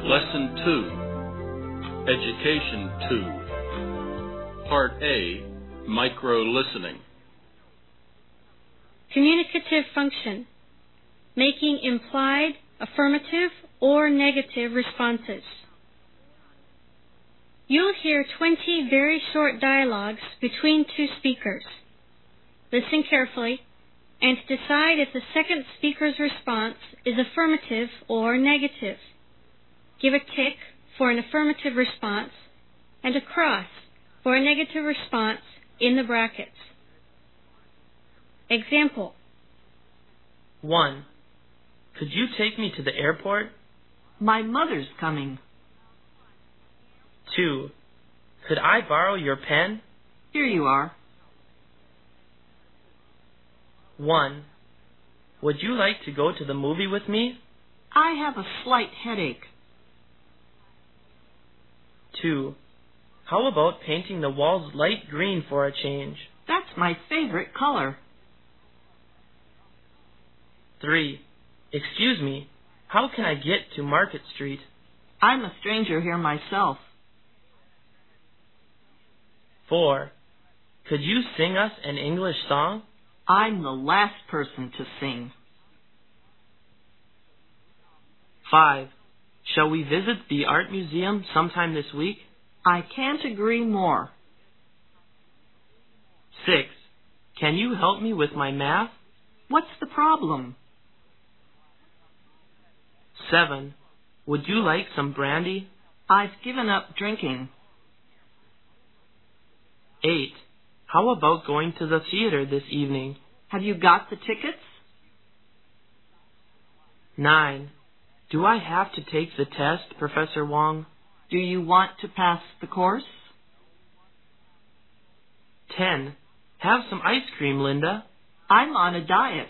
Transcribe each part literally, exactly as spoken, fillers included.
Lesson two, Education two, Part A, Micro-Listening. Communicative function, making implied, affirmative, or negative responses. You'll hear twenty very short dialogues between two speakers. Listen carefully and decide if the second speaker's response is affirmative or negative. Give a tick for an affirmative response and a cross for a negative response in the brackets. Example. one. Could you take me to the airport? My mother's coming. two. Could I borrow your pen? Here you are. one. Would you like to go to the movie with me? I have a slight headache. two. How about painting the walls light green for a change? That's my favorite color. three. Excuse me, how can I get to Market Street? I'm a stranger here myself. four. Could you sing us an English song? I'm the last person to sing. five. Shall we visit the art museum sometime this week? I can't agree more. six. Can you help me with my math? What's the problem? seven. Would you like some brandy? I've given up drinking. eight. How about going to the theater this evening? Have you got the tickets? nine. Do I have to take the test, Professor Wong? Do you want to pass the course? ten. Have some ice cream, Linda. I'm on a diet.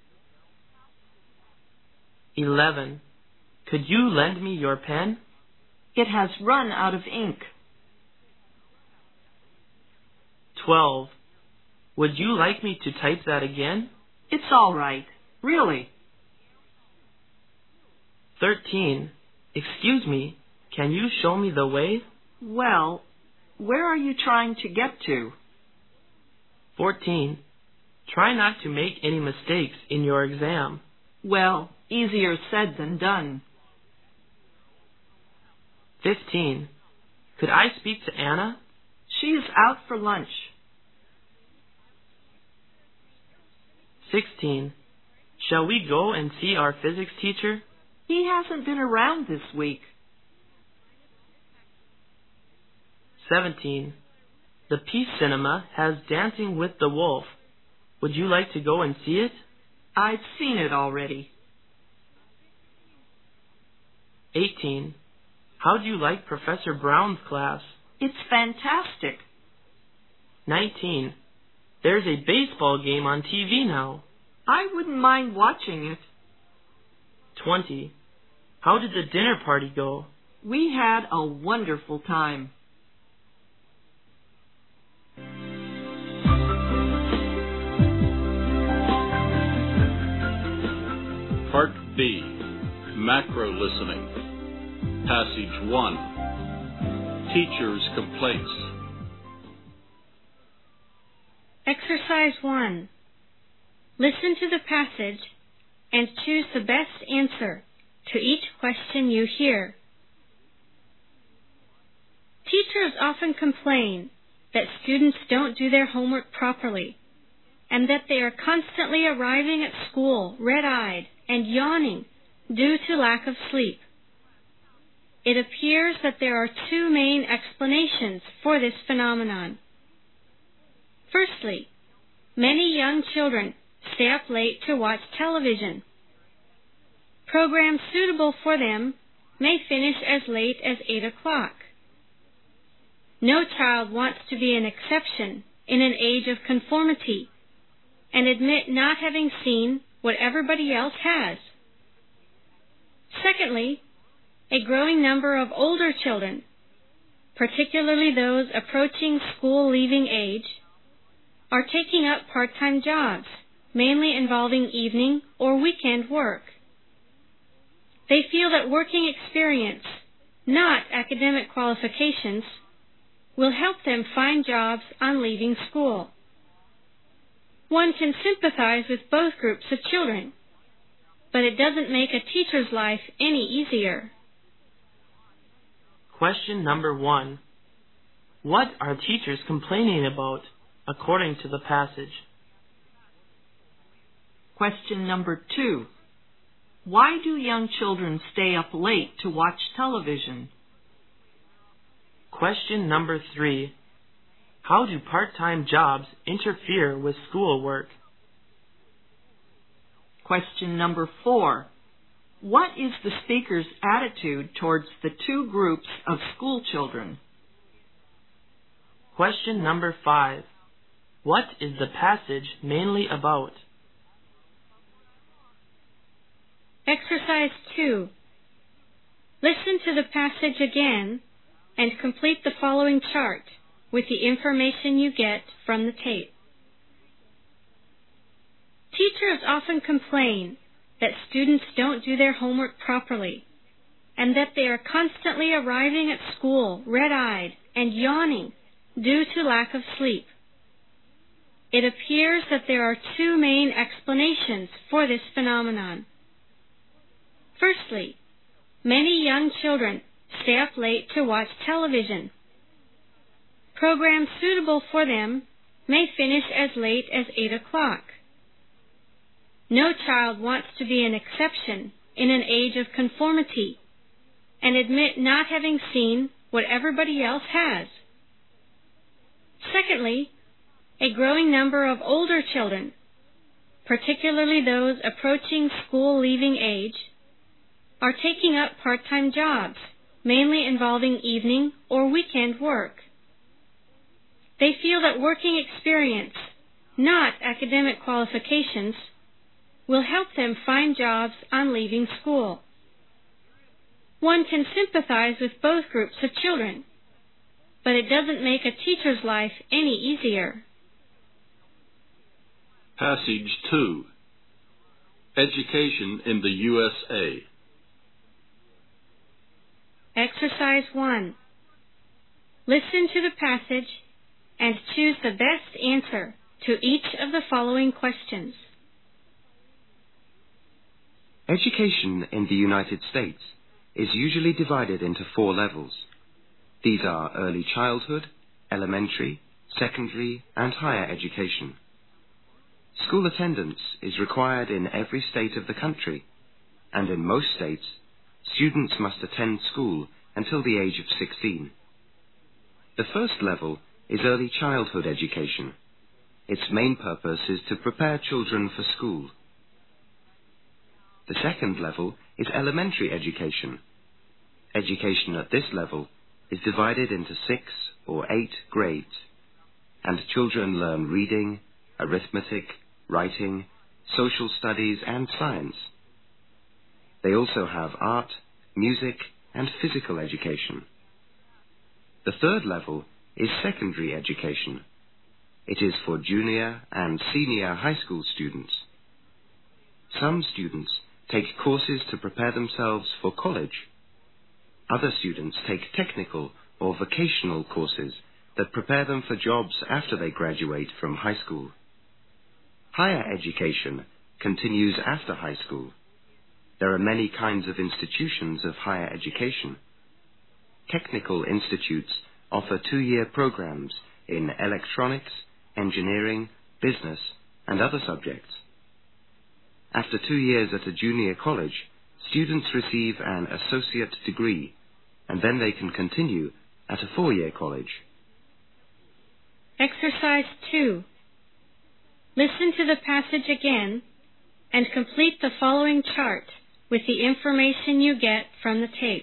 eleven. Could you lend me your pen? It has run out of ink. twelve. Would you like me to type that again? It's all right. Really. thirteen. Excuse me, can you show me the way? Well, where are you trying to get to? fourteen. Try not to make any mistakes in your exam. Well, easier said than done. fifteen. Could I speak to Anna? She's out for lunch. sixteen. Shall we go and see our physics teacher? He hasn't been around this week. seventeen. The Peace Cinema has Dancing with the Wolf. Would you like to go and see it? I've seen it already. eighteen. How do you like Professor Brown's class? It's fantastic. nineteen. There's a baseball game on T V now. I wouldn't mind watching it. twenty. How did the dinner party go? We had a wonderful time. Part B, Macro-Listening. Passage one, Teacher's Complaints. Exercise one. Listen to the passage and choose the best answer to each question you hear. Teachers often complain that students don't do their homework properly and that they are constantly arriving at school red-eyed and yawning due to lack of sleep. It appears that there are two main explanations for this phenomenon. Firstly, many young children stay up late to watch television. Programs suitable for them may finish as late as eight o'clock. No child wants to be an exception in an age of conformity and admit not having seen what everybody else has. Secondly, a growing number of older children, particularly those approaching school-leaving age, are taking up part-time jobs, mainly involving evening or weekend work. They feel that working experience, not academic qualifications, will help them find jobs on leaving school. One can sympathize with both groups of children, but it doesn't make a teacher's life any easier. Question number one. What are teachers complaining about according to the passage? Question number two. Why do young children stay up late to watch television? Question number three. How do part-time jobs interfere with schoolwork? Question number four. What is the speaker's attitude towards the two groups of school children? Question number five. What is the passage mainly about? Exercise two. Listen to the passage again and complete the following chart with the information you get from the tape. Teachers often complain that students don't do their homework properly and that they are constantly arriving at school red-eyed and yawning due to lack of sleep. It appears that there are two main explanations for this phenomenon. Firstly, many young children stay up late to watch television. Programs suitable for them may finish as late as eight o'clock. No child wants to be an exception in an age of conformity and admit not having seen what everybody else has. Secondly, a growing number of older children, particularly those approaching school-leaving age, are taking up part-time jobs, mainly involving evening or weekend work. They feel that working experience, not academic qualifications, will help them find jobs on leaving school. One can sympathize with both groups of children, but it doesn't make a teacher's life any easier. Passage two. Education in the U S A. Exercise one. Listen to the passage and choose the best answer to each of the following questions. Education in the United States is usually divided into four levels. These are early childhood, elementary, secondary, and higher education. School attendance is required in every state of the country, and in most states, students must attend school until the age of sixteen. The first level is early childhood education. Its main purpose is to prepare children for school. The second level is elementary education. Education at this level is divided into six or eight grades, and children learn reading, arithmetic, writing, social studies, and science. They also have art, music, and physical education. The third level is secondary education. It is for junior and senior high school students. Some students take courses to prepare themselves for college. Other students take technical or vocational courses that prepare them for jobs after they graduate from high school. Higher education continues after high school. There are many kinds of institutions of higher education. Technical institutes offer two-year programs in electronics, engineering, business, and other subjects. After two years at a junior college, students receive an associate degree, and then they can continue at a four-year college. Exercise two. Listen to the passage again and complete the following chart with the information you get from the tape.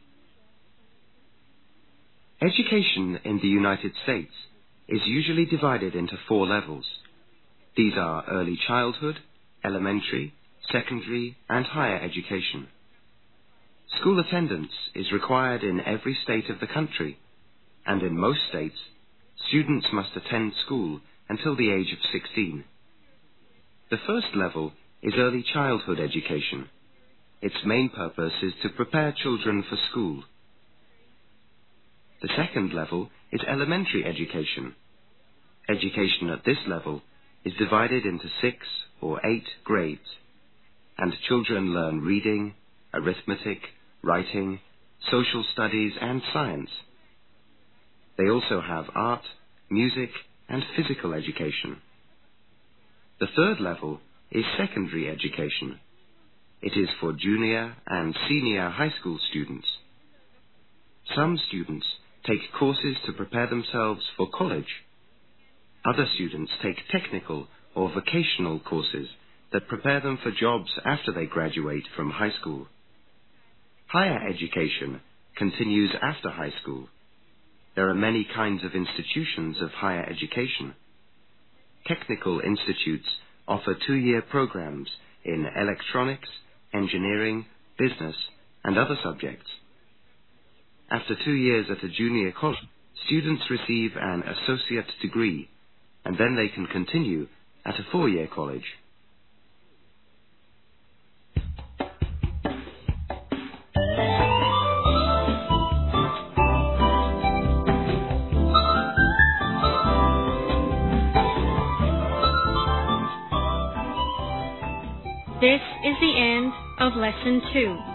Education in the United States is usually divided into four levels. These are early childhood, elementary, secondary, and higher education. School attendance is required in every state of the country, and in most states, students must attend school until the age of sixteen. The first level is early childhood education. Its main purpose is to prepare children for school. The second level is elementary education. Education at this level is divided into six or eight grades, and children learn reading, arithmetic, writing, social studies, and science. They also have art, music, and physical education. The third level is secondary education. It is for junior and senior high school students. Some students take courses to prepare themselves for college. Other students take technical or vocational courses that prepare them for jobs after they graduate from high school. Higher education continues after high school. There are many kinds of institutions of higher education. Technical institutes offer two-year programs in electronics, engineering, business, and other subjects. After two years at a junior college, students receive an associate degree, and then they can continue at a four-year college. This is the end of Lesson two.